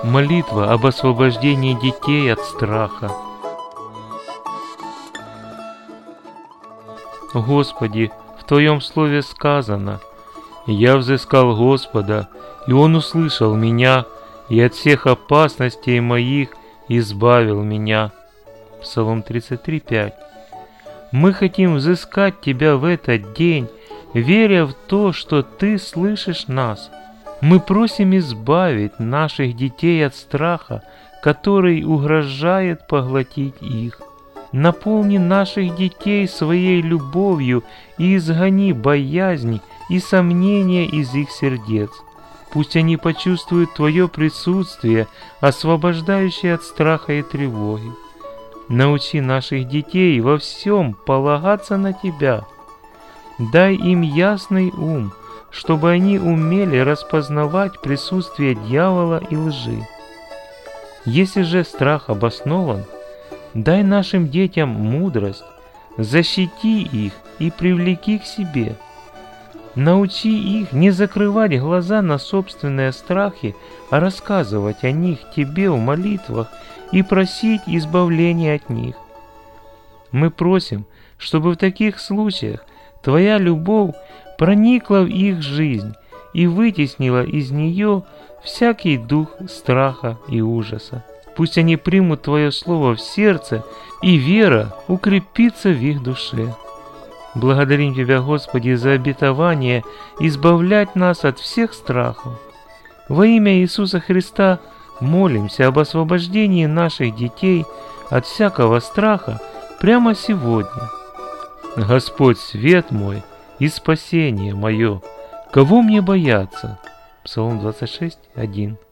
Молитва об освобождении детей от страха. Господи, в Твоем Слове сказано: «Я взыскал Господа, и Он услышал меня, и от всех опасностей моих избавил меня». Псалом 33:5. Мы хотим взыскать Тебя в этот день, веря в то, что Ты слышишь нас. Мы просим избавить наших детей от страха, который угрожает поглотить их. Наполни наших детей своей любовью и изгони боязнь и сомнения из их сердец. Пусть они почувствуют Твое присутствие, освобождающее от страха и тревоги. Научи наших детей во всем полагаться на Тебя. Дай им ясный ум, чтобы они умели распознавать присутствие дьявола и лжи. Если же страх обоснован, дай нашим детям мудрость, защити их и привлеки к себе. Научи их не закрывать глаза на собственные страхи, а рассказывать о них Тебе в молитвах и просить избавления от них. Мы просим, чтобы в таких случаях Твоя любовь проникла в их жизнь и вытеснила из нее всякий дух страха и ужаса. Пусть они примут Твое Слово в сердце, и вера укрепится в их душе. Благодарим Тебя, Господи, за обетование избавлять нас от всех страхов. Во имя Иисуса Христа молимся об освобождении наших детей от всякого страха прямо сегодня. Господь, свет мой и спасение мое, кого мне бояться? Псалом 26:1.